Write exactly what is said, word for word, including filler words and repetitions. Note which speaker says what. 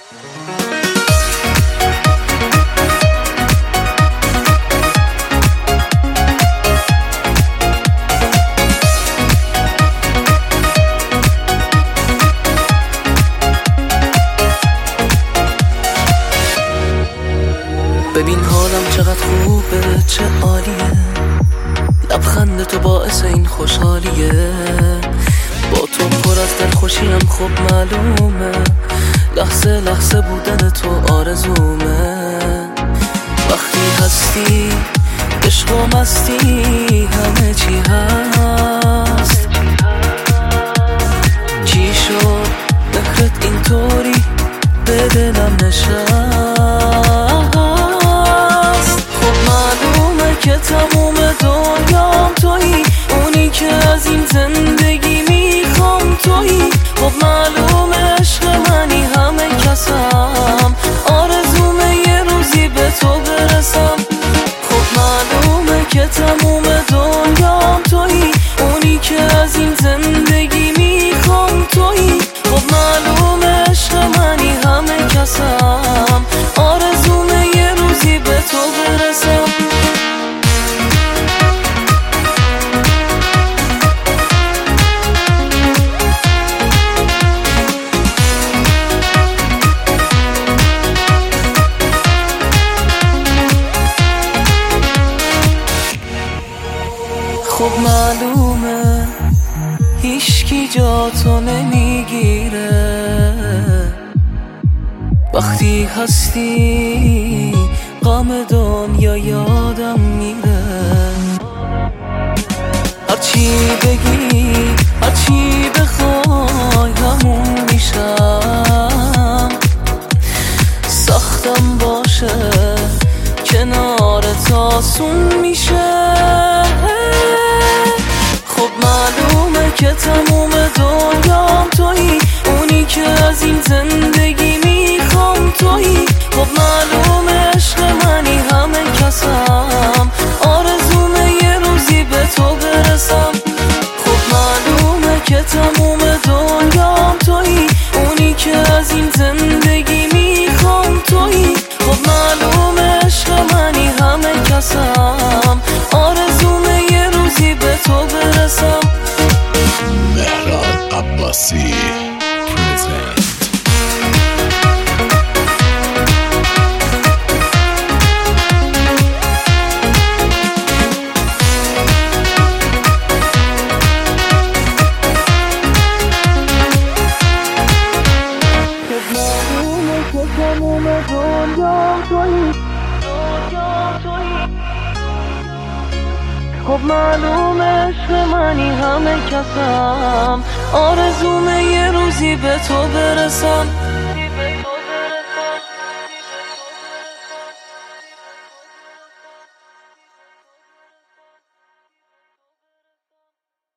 Speaker 1: ببین حالم چقدر خوبه، چه عالیه، لبخند تو باعث این خوشحالیه. با تو پر از دل خوشیم، خب معلومه، لحظه لحظه بودن تو آرزومه. وقتی هستی عشق و مستی، همه چی هست. چی شد مهرت اینطوری به دلم نشست؟ که تموم دنیام تویی، اونی که از این زندگی میخوام تویی. خب معلومه عشق منی، همه کسم آرزومه یه روزی به تو برسم. خب معلومه که تموم دنیام تویی، اونی که از این زندگی میخوام تویی. خب معلومه عشق منی، همه کسم آرزومه یه روزی به تو برسم. خب معلومه هیچکی جا تو نمیگیره، وقتی هستی غم دنیا یادم میره. هرچی بگی هرچی بخوای همون میشم. سختم باشه کنارت آسون میشه. خب معلومه که تموم دنیام تویی، اونی که از این زندگی میخوام تویی. خب معلومه عشق منی، همه کسم آرزومه یه روزی به تو برسم. خب معلومه که تموم دنیام تویی، اونی که از این زندگی میخوام تویی. خب معلومه عشق منی، همه کسم آرزومه یه روزی به تو برسم.
Speaker 2: مهران عباسی پرزنت.
Speaker 1: خب معلومه عشق منی، همه کسم آرزومه یه روزی به تو برسم.